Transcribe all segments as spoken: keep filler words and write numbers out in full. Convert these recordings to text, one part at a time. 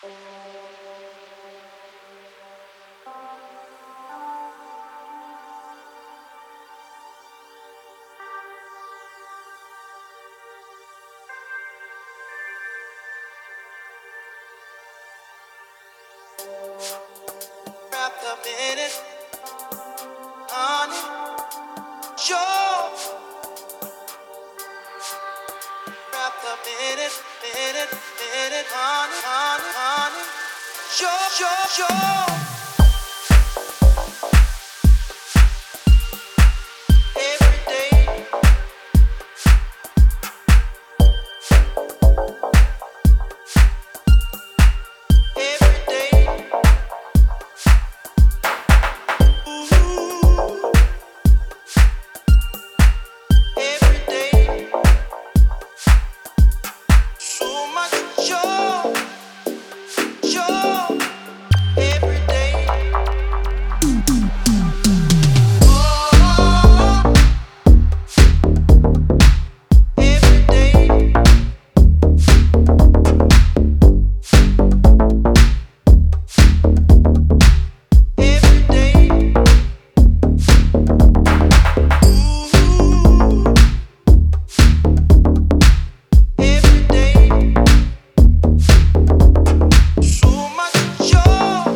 Wrapped up in it, honey. You're wrapped up in it, in it, in it, honey, honey, honey. You're, you're, you're every day, every day. Ooh, every day. So much joy, joy, every day. Oh, every day, every day. Ooh, every day. So much joy,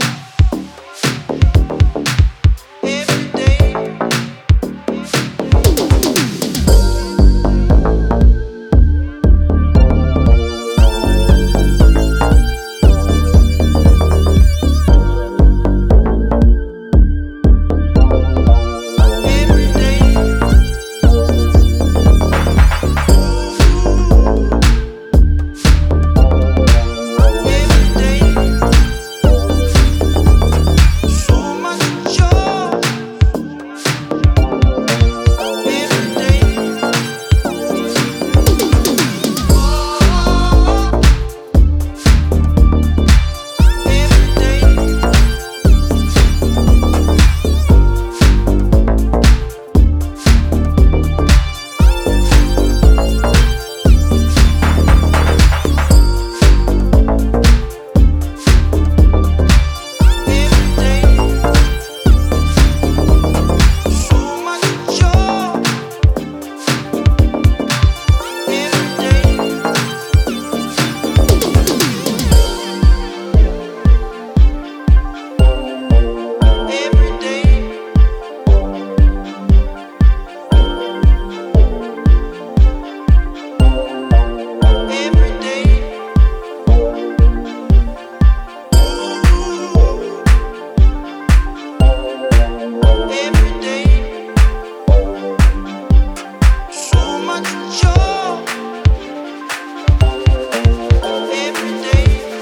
every day. Every day, every day, so much joy. Every day, oh, every day, every day, so much joy. Every day, every day, every day. Ooh, every day, so much joy. Every day,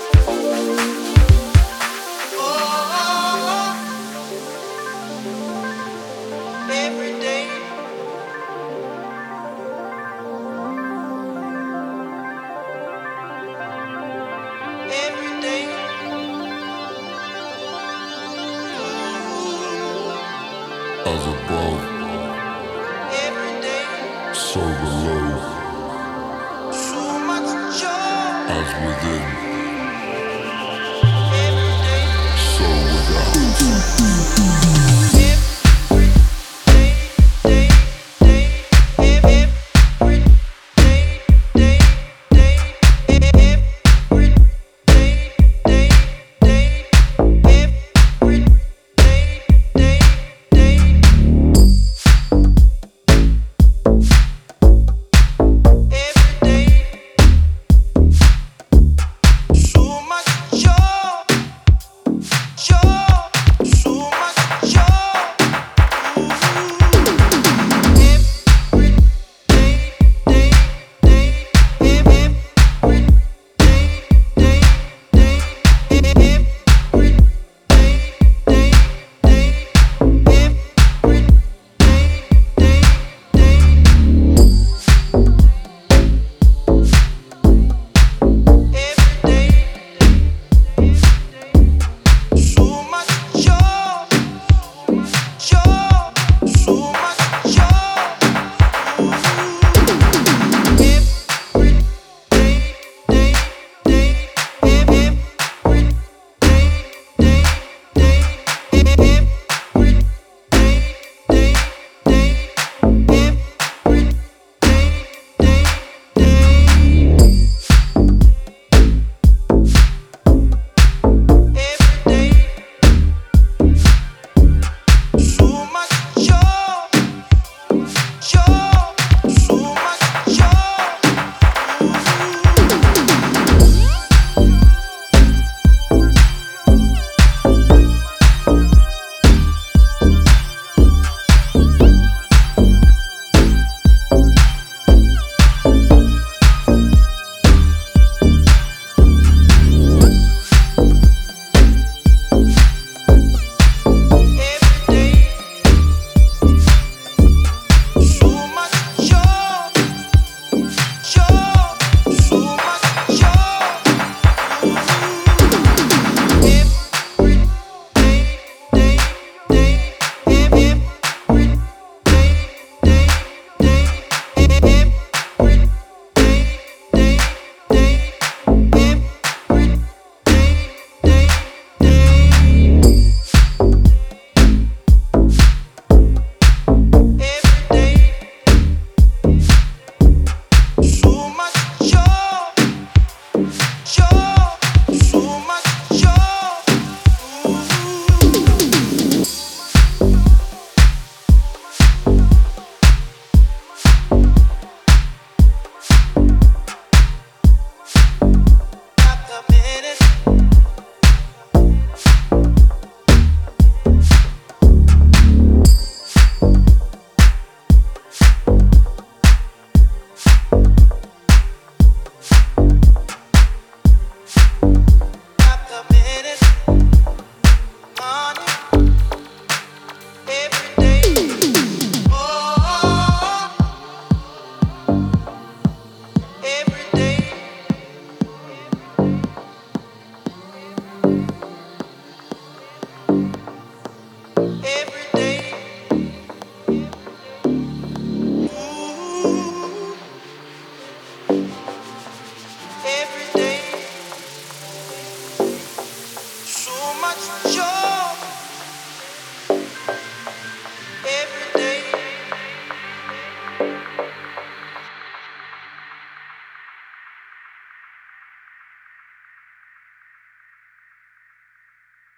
oh, every day, every day. Ooh, As above, every day, so below, so much joy. as within.